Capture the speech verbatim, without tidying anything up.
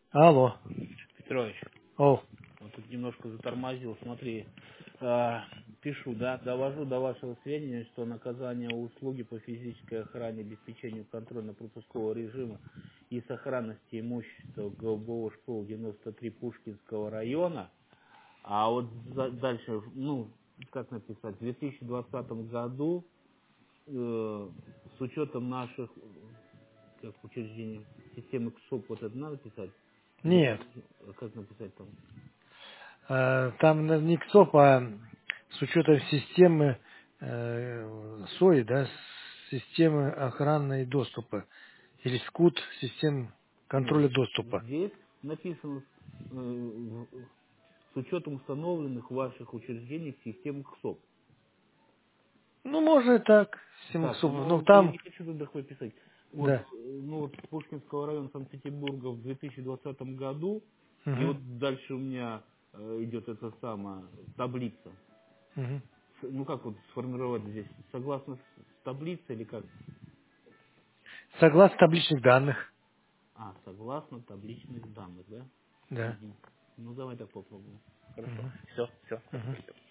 Алло. Петрович, О. вот тут немножко затормозил, смотри, а, пишу, да, довожу до вашего сведения, что наказание услуги по физической охране, обеспечению контрольно-пропускного режима и сохранности имущества Голубого школы девяносто три Пушкинского района, а вот за- дальше, ну, как написать, в две тысячи двадцатом году э, с учетом наших, как учреждений, системы КСОП, вот это надо писать? Или Нет. как написать там? Э, Там на- не КСОП, а с учетом системы э, СОИ, да, с- системы охраны и доступа. Или СКУТ, систем Нет, контроля доступа. здесь написано э, в- с учетом установленных в ваших учреждениях систем КСОП. Ну, можно и так, система Так, КСОП. Но ну я там, не хочу туда такое писать. Вот, да. э, ну вот Пушкинского района Санкт-Петербурга в две тысячи двадцатом году, и Мгм, вот дальше у меня э, идет эта самая таблица. мгм. С- Ну как вот сформировать здесь? Согласно с таблицей или как? Согласно табличных данных. А, согласно табличных данных, да? Да. Мгм. Ну давай так попробуем. Хорошо. Мгм, Все, все, мгм. хорошо.